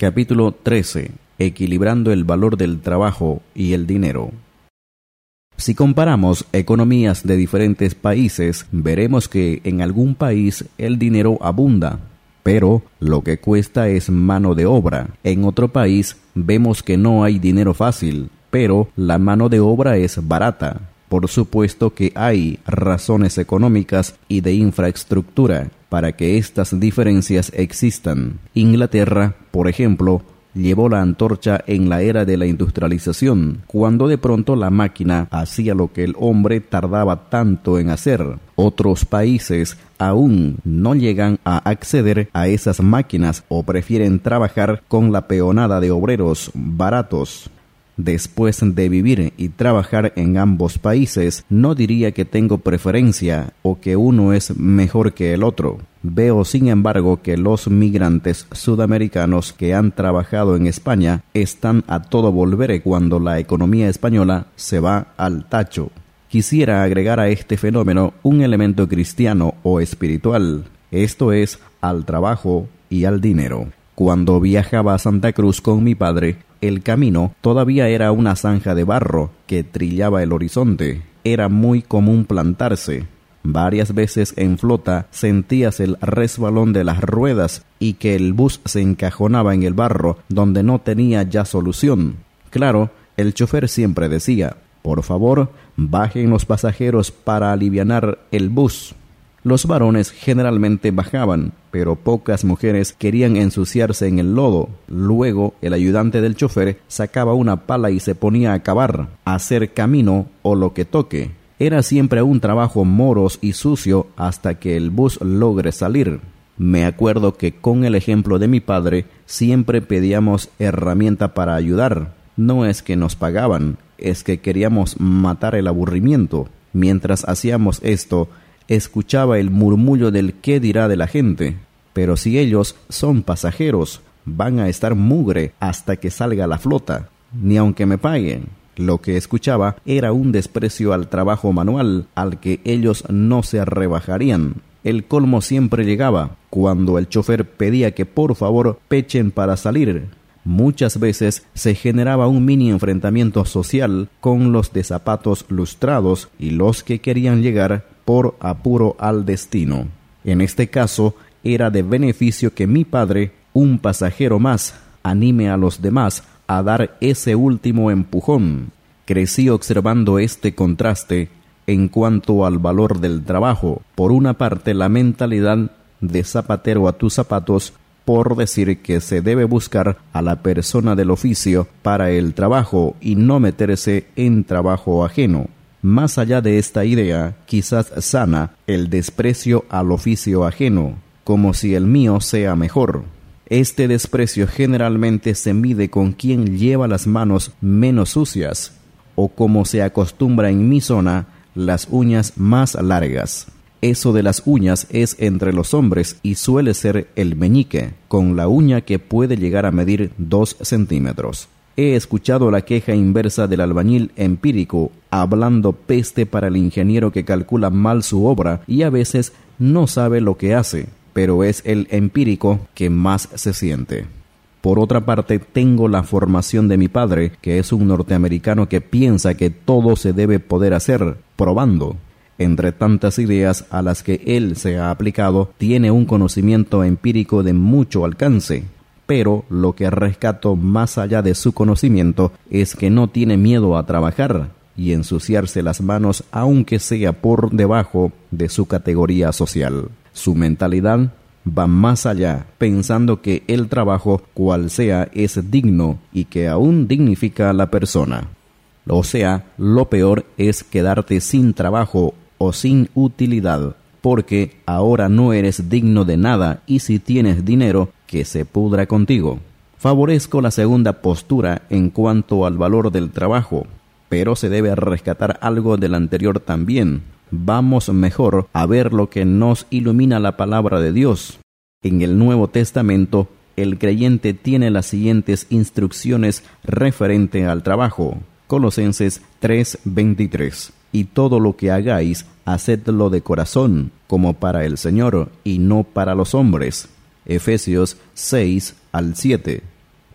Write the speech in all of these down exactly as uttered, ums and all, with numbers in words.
Capítulo trece. Equilibrando el valor del trabajo y el dinero. Si comparamos economías de diferentes países, veremos que en algún país el dinero abunda, pero lo que cuesta es mano de obra. En otro país vemos que no hay dinero fácil, pero la mano de obra es barata. Por supuesto que hay razones económicas y de infraestructura para que estas diferencias existan. Inglaterra, por ejemplo, llevó la antorcha en la era de la industrialización, cuando de pronto la máquina hacía lo que el hombre tardaba tanto en hacer. Otros países aún no llegan a acceder a esas máquinas o prefieren trabajar con la peonada de obreros baratos. Después de vivir y trabajar en ambos países, no diría que tengo preferencia o que uno es mejor que el otro. Veo, sin embargo, que los migrantes sudamericanos que han trabajado en España están a todo volver cuando la economía española se va al tacho. Quisiera agregar a este fenómeno un elemento cristiano o espiritual, esto es, al trabajo y al dinero. Cuando viajaba a Santa Cruz con mi padre, el camino todavía era una zanja de barro que trillaba el horizonte. Era muy común plantarse. Varias veces en flota sentías el resbalón de las ruedas y que el bus se encajonaba en el barro donde no tenía ya solución. Claro, el chofer siempre decía: por favor, bajen los pasajeros para alivianar el bus. Los varones generalmente bajaban, pero pocas mujeres querían ensuciarse en el lodo. Luego, el ayudante del chofer sacaba una pala y se ponía a cavar, a hacer camino o lo que toque. Era siempre un trabajo moros y sucio hasta que el bus logre salir. Me acuerdo que con el ejemplo de mi padre siempre pedíamos herramienta para ayudar. No es que nos pagaban, es que queríamos matar el aburrimiento. Mientras hacíamos esto, escuchaba el murmullo del qué dirá de la gente. Pero si ellos son pasajeros, van a estar mugre hasta que salga la flota, ni aunque me paguen. Lo que escuchaba era un desprecio al trabajo manual, al que ellos no se rebajarían. El colmo siempre llegaba cuando el chofer pedía que por favor pechen para salir. Muchas veces se generaba un mini enfrentamiento social con los de zapatos lustrados y los que querían llegar por apuro al destino. En este caso, era de beneficio que mi padre, un pasajero más, anime a los demás a dar ese último empujón. Crecí observando este contraste en cuanto al valor del trabajo. Por una parte, la mentalidad de zapatero a tus zapatos, por decir que se debe buscar a la persona del oficio para el trabajo y no meterse en trabajo ajeno. Más allá de esta idea, quizás sana, el desprecio al oficio ajeno, como si el mío sea mejor. Este desprecio generalmente se mide con quien lleva las manos menos sucias, o como se acostumbra en mi zona, las uñas más largas. Eso de las uñas es entre los hombres y suele ser el meñique, con la uña que puede llegar a medir dos centímetros. He escuchado la queja inversa del albañil empírico, hablando peste para el ingeniero que calcula mal su obra y a veces no sabe lo que hace, pero es el empírico que más se siente. Por otra parte, tengo la formación de mi padre, que es un norteamericano que piensa que todo se debe poder hacer, probando. Entre tantas ideas a las que él se ha aplicado, tiene un conocimiento empírico de mucho alcance. Pero lo que rescato más allá de su conocimiento es que no tiene miedo a trabajar y ensuciarse las manos aunque sea por debajo de su categoría social. Su mentalidad va más allá, pensando que el trabajo, cual sea, es digno y que aún dignifica a la persona. O sea, lo peor es quedarte sin trabajo o sin utilidad, porque ahora no eres digno de nada y si tienes dinero, que se pudra contigo. Favorezco la segunda postura en cuanto al valor del trabajo, pero se debe rescatar algo del anterior también. Vamos mejor a ver lo que nos ilumina la palabra de Dios. En el Nuevo Testamento, el creyente tiene las siguientes instrucciones referente al trabajo. Colosenses tres veintitrés. Y todo lo que hagáis, hacedlo de corazón, como para el Señor y no para los hombres. Efesios seis al siete.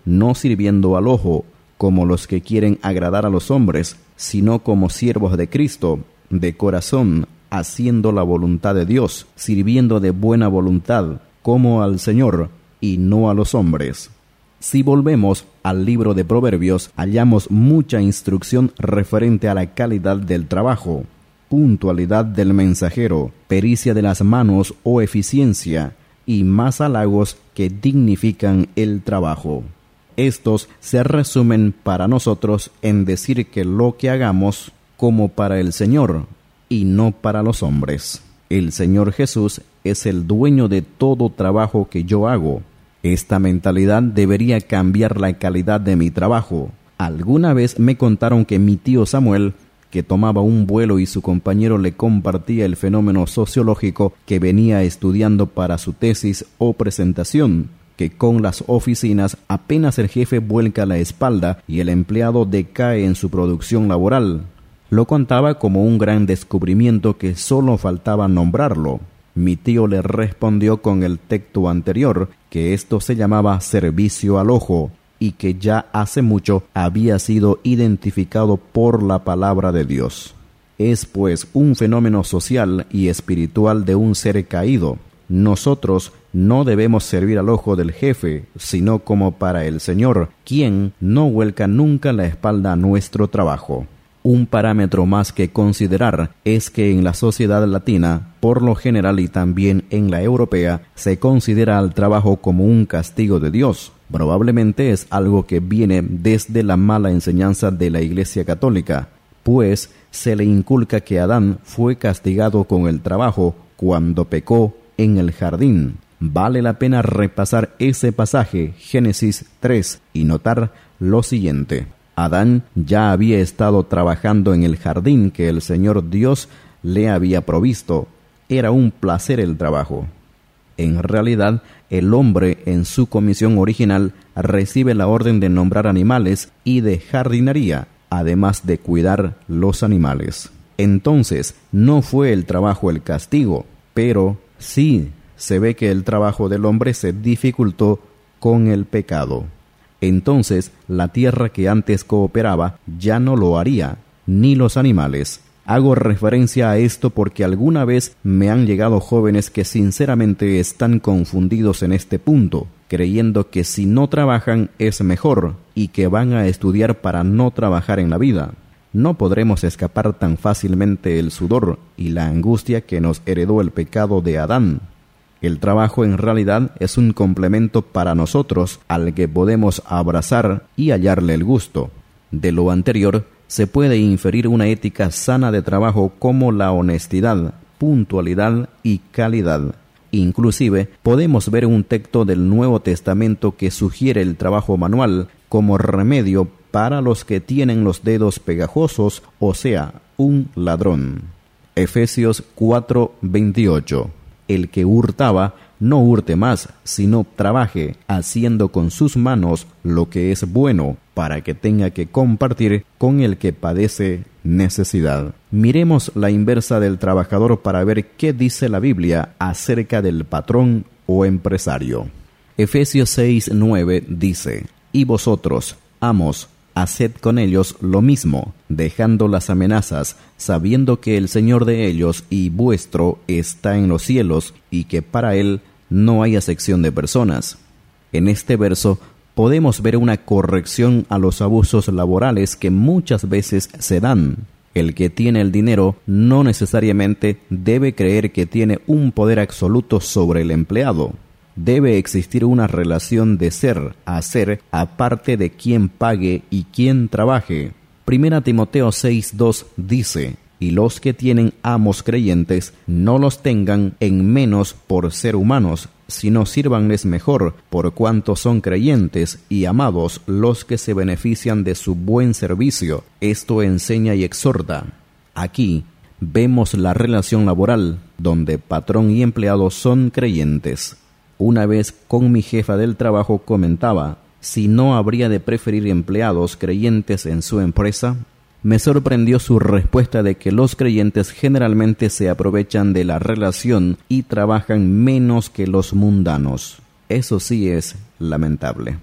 no sirviendo al ojo, como los que quieren agradar a los hombres, sino como siervos de Cristo, de corazón, haciendo la voluntad de Dios, sirviendo de buena voluntad, como al Señor, y no a los hombres. Si volvemos al libro de Proverbios, hallamos mucha instrucción referente a la calidad del trabajo, puntualidad del mensajero, pericia de las manos o eficiencia, y más halagos que dignifican el trabajo. Estos se resumen para nosotros en decir que lo que hagamos como para el Señor y no para los hombres. El Señor Jesús es el dueño de todo trabajo que yo hago. Esta mentalidad debería cambiar la calidad de mi trabajo. Alguna vez me contaron que mi tío Samuel, que tomaba un vuelo y su compañero le compartía el fenómeno sociológico que venía estudiando para su tesis o presentación, que con las oficinas apenas el jefe vuelca la espalda y el empleado decae en su producción laboral. Lo contaba como un gran descubrimiento que solo faltaba nombrarlo. Mi tío le respondió con el texto anterior que esto se llamaba servicio al ojo y que ya hace mucho había sido identificado por la palabra de Dios. Es pues un fenómeno social y espiritual de un ser caído. Nosotros no debemos servir al ojo del jefe, sino como para el Señor, quien no vuelca nunca la espalda a nuestro trabajo. Un parámetro más que considerar es que en la sociedad latina, por lo general y también en la europea, se considera al trabajo como un castigo de Dios. Probablemente es algo que viene desde la mala enseñanza de la Iglesia Católica, pues se le inculca que Adán fue castigado con el trabajo cuando pecó en el jardín. Vale la pena repasar ese pasaje, Génesis tres, y notar lo siguiente. Adán ya había estado trabajando en el jardín que el Señor Dios le había provisto. Era un placer el trabajo. En realidad, el hombre en su comisión original recibe la orden de nombrar animales y de jardinería, además de cuidar los animales. Entonces, no fue el trabajo el castigo, pero sí se ve que el trabajo del hombre se dificultó con el pecado. Entonces, la tierra que antes cooperaba ya no lo haría, ni los animales. Hago referencia a esto porque alguna vez me han llegado jóvenes que sinceramente están confundidos en este punto, creyendo que si no trabajan es mejor y que van a estudiar para no trabajar en la vida. No podremos escapar tan fácilmente el sudor y la angustia que nos heredó el pecado de Adán. El trabajo en realidad es un complemento para nosotros al que podemos abrazar y hallarle el gusto. De lo anterior, se puede inferir una ética sana de trabajo como la honestidad, puntualidad y calidad. Inclusive, podemos ver un texto del Nuevo Testamento que sugiere el trabajo manual como remedio para los que tienen los dedos pegajosos, o sea, un ladrón. Efesios cuatro veintiocho. El que hurtaba, no hurte más, sino trabaje, haciendo con sus manos lo que es bueno, para que tenga que compartir con el que padece necesidad. Miremos la inversa del trabajador para ver qué dice la Biblia acerca del patrón o empresario. Efesios seis nueve dice: «Y vosotros, amos, haced con ellos lo mismo, dejando las amenazas, sabiendo que el Señor de ellos y vuestro está en los cielos, y que para Él no hay acepción de personas». En este verso podemos ver una corrección a los abusos laborales que muchas veces se dan. El que tiene el dinero no necesariamente debe creer que tiene un poder absoluto sobre el empleado. Debe existir una relación de ser a ser aparte de quien pague y quien trabaje. Primera Timoteo seis dos dice: «Y los que tienen amos creyentes no los tengan en menos por ser humanos, sino sírvanles mejor, por cuanto son creyentes y amados los que se benefician de su buen servicio». Esto enseña y exhorta. Aquí vemos la relación laboral, donde patrón y empleado son creyentes. Una vez con mi jefa del trabajo comentaba si no habría de preferir empleados creyentes en su empresa. Me sorprendió su respuesta de que los creyentes generalmente se aprovechan de la relación y trabajan menos que los mundanos. Eso sí es lamentable.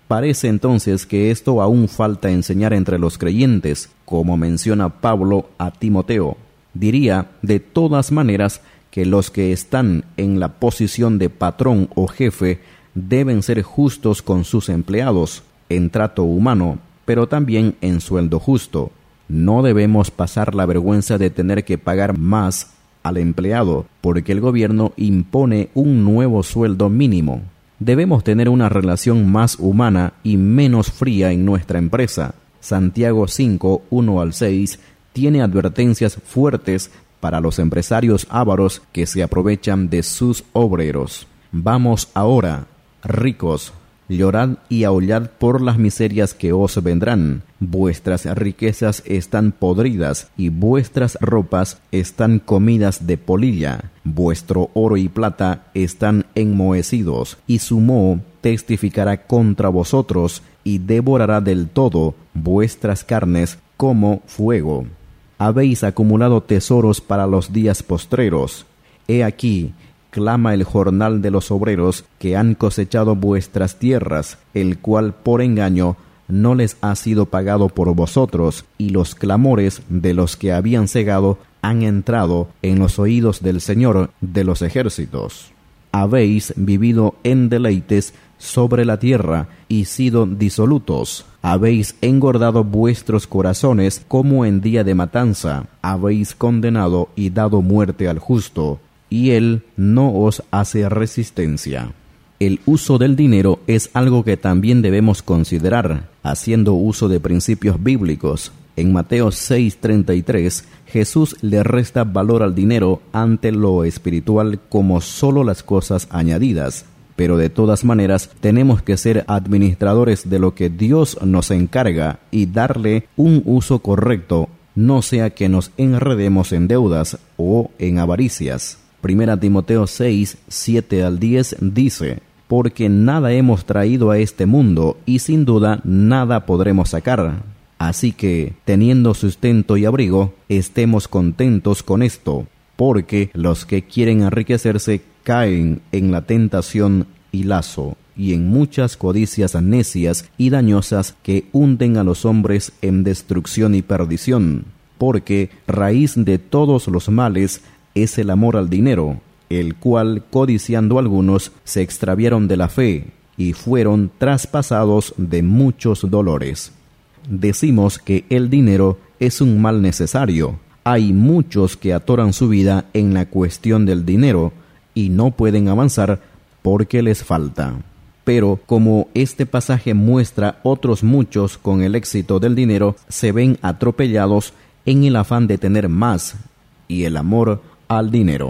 Parece entonces que esto aún falta enseñar entre los creyentes, como menciona Pablo a Timoteo. Diría, de todas maneras, que los que están en la posición de patrón o jefe deben ser justos con sus empleados, en trato humano, pero también en sueldo justo. No debemos pasar la vergüenza de tener que pagar más al empleado, porque el gobierno impone un nuevo sueldo mínimo. Debemos tener una relación más humana y menos fría en nuestra empresa. Santiago cinco, uno al seis, tiene advertencias fuertes para los empresarios ávaros que se aprovechan de sus obreros. Vamos ahora, ricos, llorad y aullad por las miserias que os vendrán. Vuestras riquezas están podridas y vuestras ropas están comidas de polilla. Vuestro oro y plata están enmohecidos, y su moho testificará contra vosotros y devorará del todo vuestras carnes como fuego. Habéis acumulado tesoros para los días postreros. He aquí, clama el jornal de los obreros que han cosechado vuestras tierras, el cual por engaño no les ha sido pagado por vosotros, y los clamores de los que habían cegado han entrado en los oídos del Señor de los ejércitos. Habéis vivido en deleites sobre la tierra y sido disolutos. Habéis engordado vuestros corazones como en día de matanza. Habéis condenado y dado muerte al justo, y él no os hace resistencia. El uso del dinero es algo que también debemos considerar, haciendo uso de principios bíblicos. En Mateo seis treinta y tres, Jesús le resta valor al dinero ante lo espiritual como solo las cosas añadidas. Pero de todas maneras, tenemos que ser administradores de lo que Dios nos encarga y darle un uso correcto, no sea que nos enredemos en deudas o en avaricias. Primera Timoteo seis, siete al diez dice: porque nada hemos traído a este mundo y sin duda nada podremos sacar. Así que, teniendo sustento y abrigo, estemos contentos con esto, porque los que quieren enriquecerse caen en la tentación y lazo, y en muchas codicias necias y dañosas que hunden a los hombres en destrucción y perdición, porque raíz de todos los males es el amor al dinero, el cual, codiciando algunos, se extraviaron de la fe y fueron traspasados de muchos dolores. Decimos que el dinero es un mal necesario. Hay muchos que atoran su vida en la cuestión del dinero y no pueden avanzar porque les falta. Pero como este pasaje muestra otros muchos con el éxito del dinero, se ven atropellados en el afán de tener más y el amor al dinero.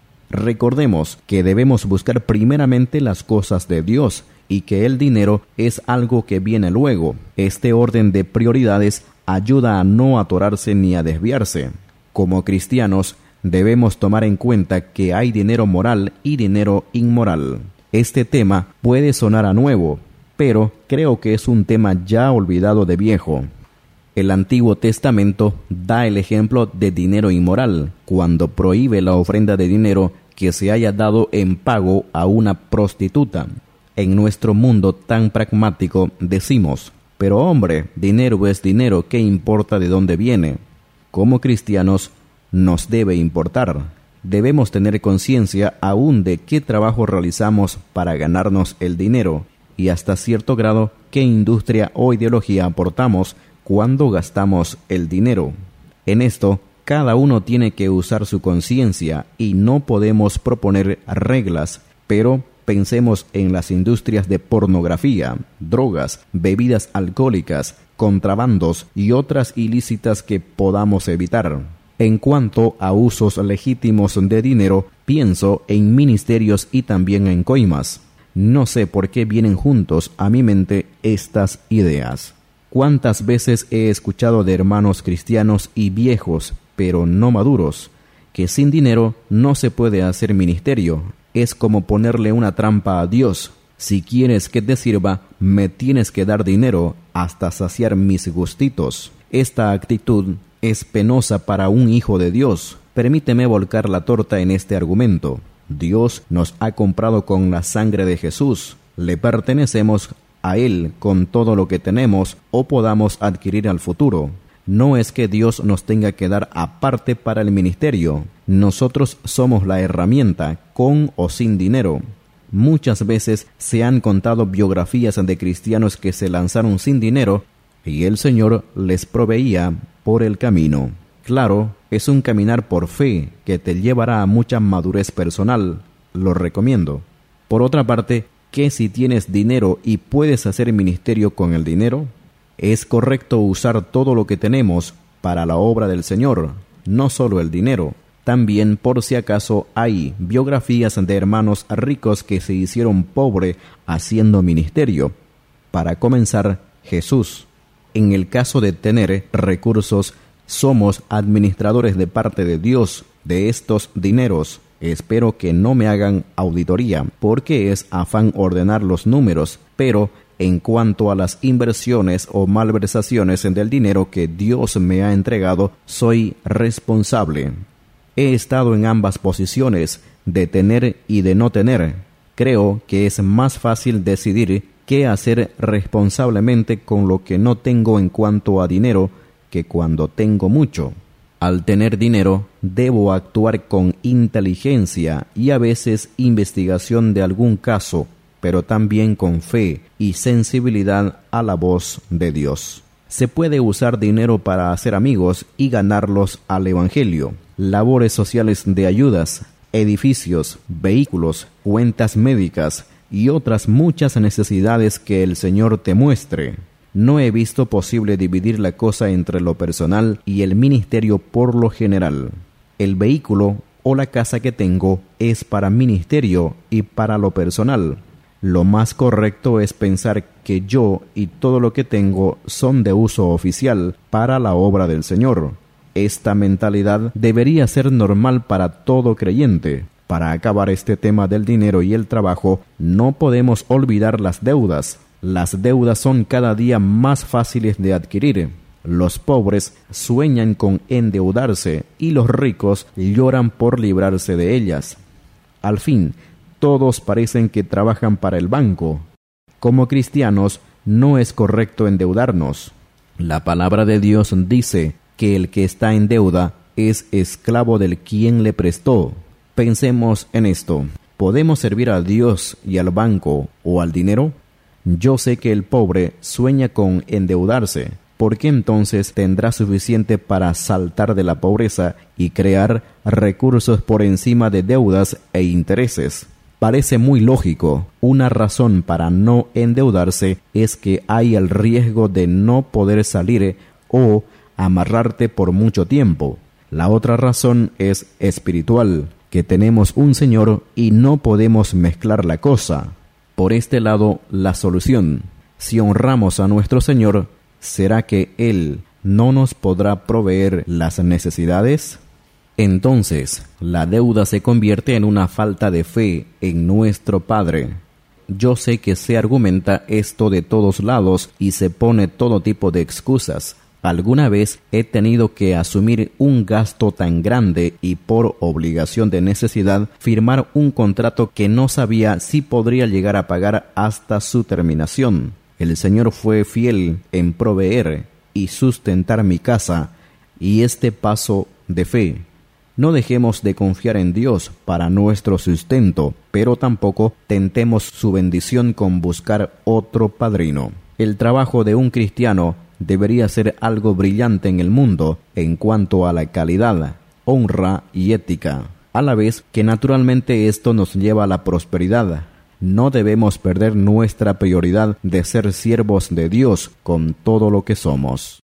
Recordemos que debemos buscar primeramente las cosas de Dios y que el dinero es algo que viene luego. Este orden de prioridades ayuda a no atorarse ni a desviarse. Como cristianos, debemos tomar en cuenta que hay dinero moral y dinero inmoral. Este tema puede sonar a nuevo, pero creo que es un tema ya olvidado de viejo. El Antiguo Testamento da el ejemplo de dinero inmoral, cuando prohíbe la ofrenda de dinero que se haya dado en pago a una prostituta. En nuestro mundo tan pragmático decimos: pero hombre, dinero es dinero, ¿qué importa de dónde viene? Como cristianos, nos debe importar. Debemos tener conciencia aún de qué trabajo realizamos para ganarnos el dinero y hasta cierto grado qué industria o ideología aportamos cuando gastamos el dinero. En esto, cada uno tiene que usar su conciencia y no podemos proponer reglas, pero pensemos en las industrias de pornografía, drogas, bebidas alcohólicas, contrabandos y otras ilícitas que podamos evitar. En cuanto a usos legítimos de dinero, pienso en ministerios y también en coimas. No sé por qué vienen juntos a mi mente estas ideas. ¿Cuántas veces he escuchado de hermanos cristianos y viejos, pero no maduros, que sin dinero no se puede hacer ministerio? Es como ponerle una trampa a Dios. Si quieres que te sirva, me tienes que dar dinero hasta saciar mis gustitos. Esta actitud es penosa para un hijo de Dios. Permíteme volcar la torta en este argumento. Dios nos ha comprado con la sangre de Jesús. Le pertenecemos a Él con todo lo que tenemos o podamos adquirir al futuro. No es que Dios nos tenga que dar aparte para el ministerio. Nosotros somos la herramienta, con o sin dinero. Muchas veces se han contado biografías de cristianos que se lanzaron sin dinero y el Señor les proveía por el camino. Claro, es un caminar por fe que te llevará a mucha madurez personal. Lo recomiendo. Por otra parte, ¿qué si tienes dinero y puedes hacer ministerio con el dinero? Es correcto usar todo lo que tenemos para la obra del Señor, no solo el dinero. También, por si acaso, hay biografías de hermanos ricos que se hicieron pobres haciendo ministerio. Para comenzar, Jesús. En el caso de tener recursos, somos administradores de parte de Dios de estos dineros. Espero que no me hagan auditoría, porque es afán ordenar los números, pero en cuanto a las inversiones o malversaciones del dinero que Dios me ha entregado, soy responsable. He estado en ambas posiciones, de tener y de no tener. Creo que es más fácil decidir qué hacer responsablemente con lo que no tengo en cuanto a dinero que cuando tengo mucho. Al tener dinero, debo actuar con inteligencia y a veces investigación de algún caso, pero también con fe y sensibilidad a la voz de Dios. Se puede usar dinero para hacer amigos y ganarlos al Evangelio, labores sociales de ayudas, edificios, vehículos, cuentas médicas y otras muchas necesidades que el Señor te muestre. No he visto posible dividir la cosa entre lo personal y el ministerio por lo general. El vehículo o la casa que tengo es para ministerio y para lo personal. Lo más correcto es pensar que yo y todo lo que tengo son de uso oficial para la obra del Señor. Esta mentalidad debería ser normal para todo creyente. Para acabar este tema del dinero y el trabajo, no podemos olvidar las deudas. Las deudas son cada día más fáciles de adquirir. Los pobres sueñan con endeudarse y los ricos lloran por librarse de ellas. Al fin, todos parecen que trabajan para el banco. Como cristianos, no es correcto endeudarnos. La palabra de Dios dice que el que está en deuda es esclavo del quien le prestó. Pensemos en esto. ¿Podemos servir a Dios y al banco o al dinero? Yo sé que el pobre sueña con endeudarse, porque entonces tendrá suficiente para saltar de la pobreza y crear recursos por encima de deudas e intereses. Parece muy lógico. Una razón para no endeudarse es que hay el riesgo de no poder salir o amarrarte por mucho tiempo. La otra razón es espiritual, que tenemos un Señor y no podemos mezclar la cosa. Por este lado, la solución. Si honramos a nuestro Señor, ¿será que Él no nos podrá proveer las necesidades? Entonces, la deuda se convierte en una falta de fe en nuestro Padre. Yo sé que se argumenta esto de todos lados y se pone todo tipo de excusas. Alguna vez he tenido que asumir un gasto tan grande y por obligación de necesidad firmar un contrato que no sabía si podría llegar a pagar hasta su terminación. El Señor fue fiel en proveer y sustentar mi casa y este paso de fe. No dejemos de confiar en Dios para nuestro sustento, pero tampoco tentemos su bendición con buscar otro padrino. El trabajo de un cristiano debería ser algo brillante en el mundo en cuanto a la calidad, honra y ética, a la vez que naturalmente esto nos lleva a la prosperidad. No debemos perder nuestra prioridad de ser siervos de Dios con todo lo que somos.